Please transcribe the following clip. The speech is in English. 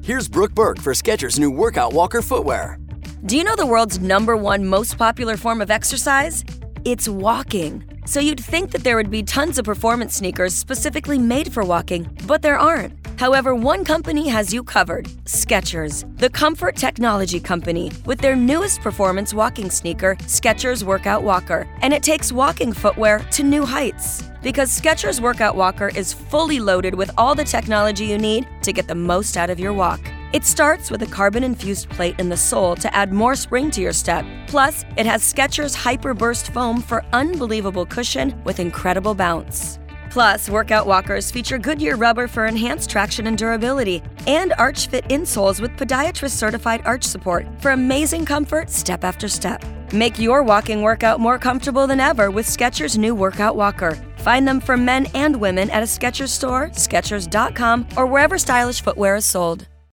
Here's Brooke Burke for Skechers' new Workout Walker footwear. Do you know the world's #1 most popular form of exercise? It's walking. So you'd think that there would be tons of performance sneakers specifically made for walking, but there aren't. However, one company has you covered: Skechers, the comfort technology company, with their newest performance walking sneaker, Skechers Workout Walker. And it takes walking footwear to new heights. Because Skechers Workout Walker is fully loaded with all the technology you need to get the most out of your walk. It starts with a carbon-infused plate in the sole to add more spring to your step. Plus, it has Skechers Hyper Burst foam for unbelievable cushion with incredible bounce. Plus, Workout Walkers feature Goodyear rubber for enhanced traction and durability, and Arch Fit insoles with podiatrist-certified arch support for amazing comfort step after step. Make your walking workout more comfortable than ever with Skechers' new Workout Walker. Find them for men and women at a Skechers store, Skechers.com, or wherever stylish footwear is sold.